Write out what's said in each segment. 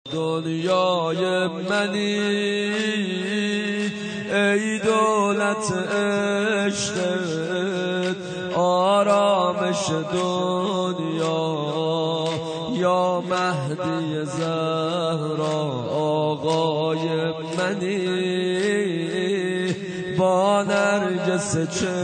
دنیای منی ای دولت عشقت، آرامش دنیا یا مهدی زهرا آقای منی، با نرگس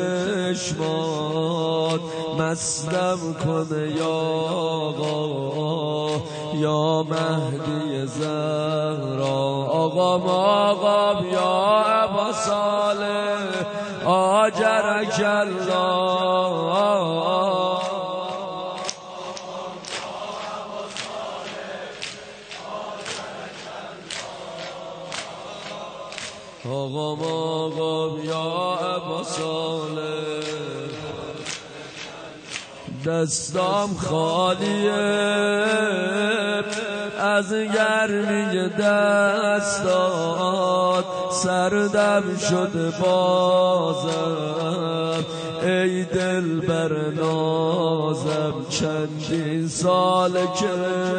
چشمات مستم کنه یا آقا یا مهدی زهرا. آقام یا ابا صالح آجرک الله، آقام یا ابا صالح. دستام خالیه از گرمی دستات، سردم شد بازم ای دل بر نازم. چندین سال که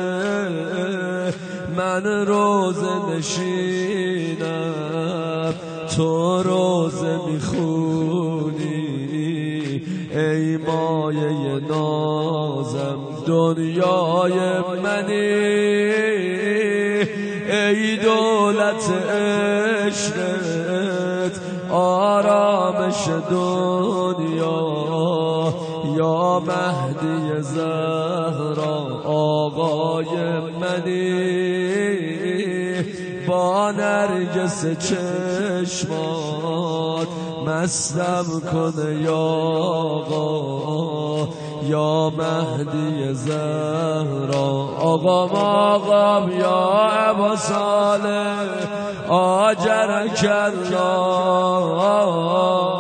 من روزه نشینم، تو روزه میخونی ای مایه نازم. دنیای منی ای دولت عشقت، آرامش دنیا یا مهدی زهرا آقای منی، با نرگس چشمات مستم کنه یا آقا یا مهدی زهرا. آقام یا ابا صالح آجرک الله.